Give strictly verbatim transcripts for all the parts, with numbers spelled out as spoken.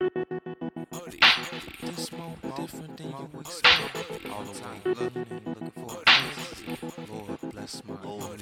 This more different than you expect. All the way looking, looking for it. Lord bless my Lord,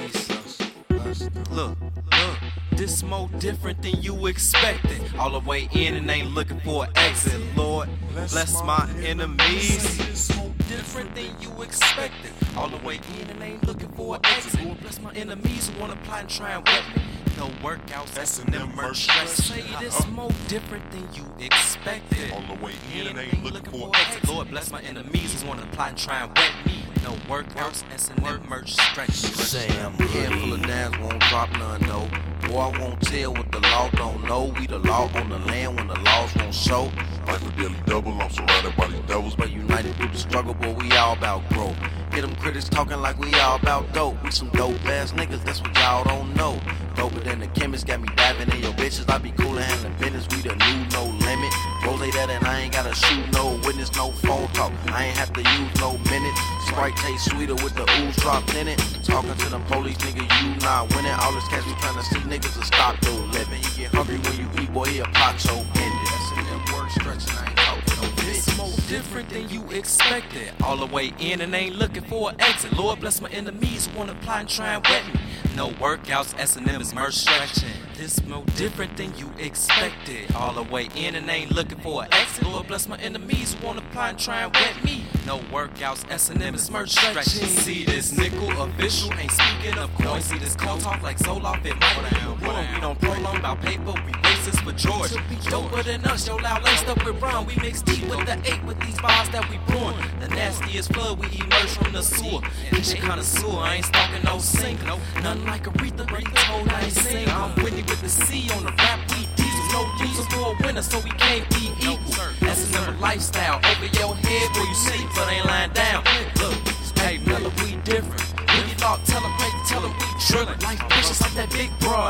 Look, look, this more different than you expected. All the way in and ain't looking for an exit. Lord, bless my enemies. This more different than you expected. All the way in and ain't looking for an exit. Lord, bless my enemies who wanna plot and try and wet me. No workouts, that's an merch stress. Say this more different than you expected. All the way in and ain't looking for an exit. Lord, bless my enemies who wanna plot and try and wet me. No workouts, S and M merch stretch. Say I'm head full of dance, won't drop none, no. Boy, I won't tell what the law don't know. We the law on the land when the laws won't show. Like a daily double, I'm surrounded by these devils. But united through the struggle, boy, we all about growth. Hear them critics talking like we all about dope. We some dope ass niggas, that's what y'all don't know. Doper than the chemist, got me diving in your bitches. I be cool and handling business, we the new no limit. Rose that and I ain't gotta shoot no witness, no phone talk. I ain't have to use no minute. Sprite taste sweeter with the ooze dropped in it. Talking to them police, nigga, you not winning. All this cash we trying to see niggas to stop your living. You get hungry when you eat, boy, he'll plot your ended. That's in them words stretching, I ain't talking no bitch. It's more different than you expected. All the way in and ain't looking for an exit. Lord bless my enemies who wanna plot and try and wet me. No workouts, S and M is merch stretching. This more different than you expected. All the way in and ain't looking for an exit. Lord bless my enemies who wanna plot and try and wet me. No workouts, S and M is merch stretching. See this nickel official ain't speaking of coins. See this cold talk like Zoloft, it might be the one. We don't prolong about paper, we racist for George. Doper than us, yo loud laced up with rum. We mix deep with the eight with these bars that we pouring. The nastiest flood we emerge from the sewer. This shit kinda sewer, I ain't stalking no single. None like Aretha, but he told I ain't single. I'm Whitney with the C on the rap, we diesel. No user for a winner, so we can't be equal. That's another lifestyle. Over your head where you sleep, but ain't lying down. Look, hey, Miller, we different. When you thought, tell them, hey, tell them we drillin'. Life vicious like that big broad.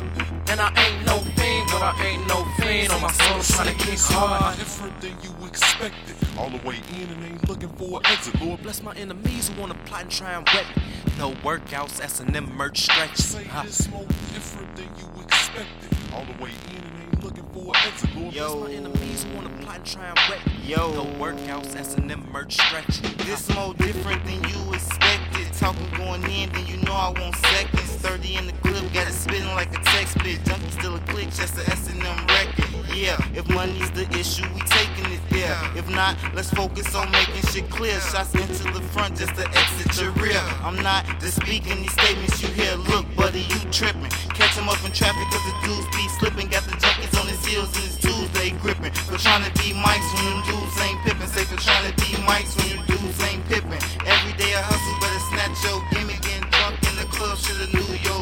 And I ain't no fiend, but I ain't no fiend. On my soul, trying to kick hard. Different than you expected. All the way in and ain't looking for an exit. Lord bless my enemies who wanna plot and try and wet me. No workouts, S and M merch stretch. Say this more different than you expected. All the way in and ain't looking for an exit. Lord bless my enemies who wanna plot and try and wet me. Yo. No workouts, S and M merch stretch. This more different than you expected. Talking going in, then you know I want seconds. thirty in the clip, got it spitting like a text bit. Junkie still a glitch, that's the S and M record. Yeah, if money's the issue, we taking it there. If not, let's focus on making shit clear. Shots into the front just to exit your rear. I'm not just speaking these statements you hear. Look, buddy, you tripping. Catch him up in traffic cause the dudes be slipping. Got the junkies on his heels and his tools they gripping. For trying to be mics when them dudes ain't pippin'. Say for trying to be mics when you dudes ain't pippin'. Every day I hustle, better snatch your gimmick. Getting drunk in the club, shoulda knew your